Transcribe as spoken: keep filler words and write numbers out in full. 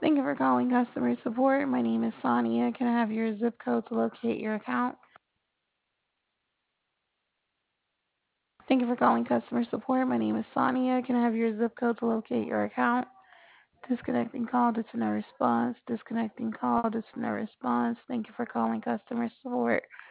Thank you for calling customer support. My name is Sonia. Can I have your zip code to locate your account? Thank you for calling customer support. My name is Sonia. Can I have your zip code to locate your account? Disconnecting call due to no response. Disconnecting call due to no response. Thank you for calling customer support.